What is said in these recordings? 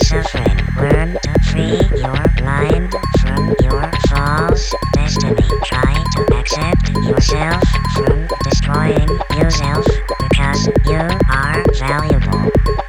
suffering. Learn to free your mind from your false destiny. Try to accept yourself from destroying yourself because you are valuable.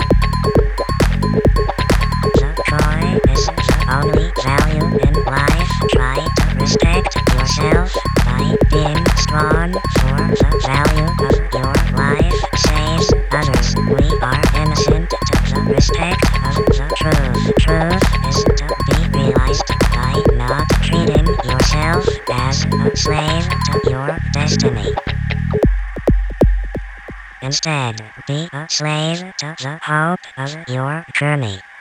The joy is the only value in life. Try to respect yourself by being strong for the value of your life saves others. We are innocent to the respect of the truth. Truth is to be realized by not treating yourself as a slave to your destiny. Instead, be a slave to the hope of your journey.